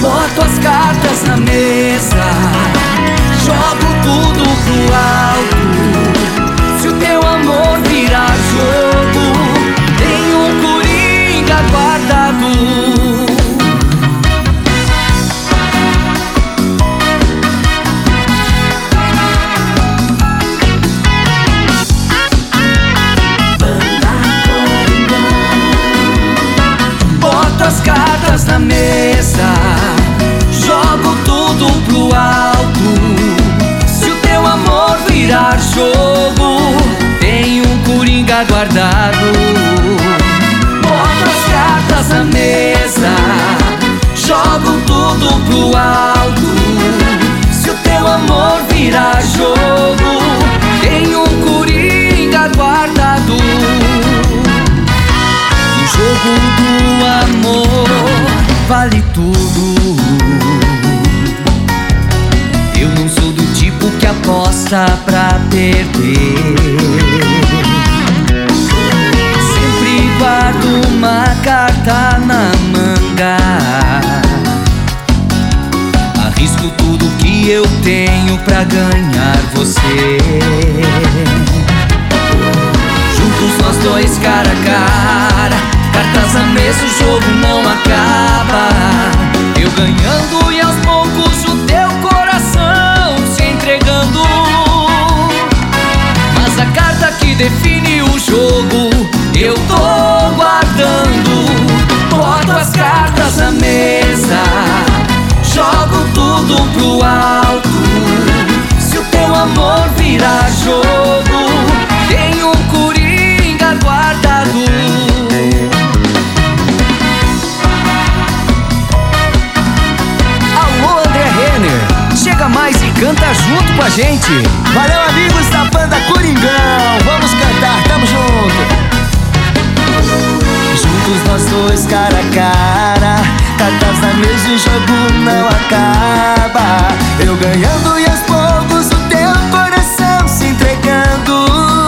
Boto as cartas na mesa, jogo tudo pro alto. Se o teu amor virar jogo, tem um coringa guardado. As cartas na mesa, jogo tudo pro alto. Se o teu amor virar jogo, tem um coringa guardado. Boto as cartas na mesa, jogo tudo pro alto. Se o teu amor virar jogo, tem um coringa guardado. O jogo do amor vale tudo. Eu não sou do tipo que aposta pra perder. Sempre guardo uma carta na manga. Arrisco tudo que eu tenho pra ganhar você. Juntos nós dois cara a cara, cartas na mesa, o jogo não acaba. Eu ganhando e aos poucos o teu coração se entregando. Mas a carta que define o jogo eu tô guardando. Boto as cartas na mesa, jogo tudo pro alto. Se o teu amor virar jogo, tem um coringa guardado. Chega mais e canta junto com a gente. Valeu, amigos da banda Coringão, vamos cantar, tamo junto. Juntos nós dois cara a cara, cartas na mesa, o jogo não acaba. Eu ganhando e aos poucos o teu coração se entregando.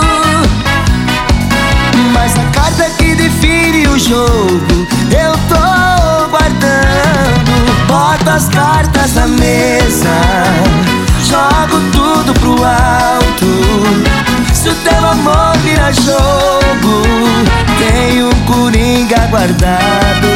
Mas a carta que define o jogo eu tô guardando. Boto as cartas na mesa, jogo tudo pro alto. Se o teu amor virar jogo, tem um coringa guardado.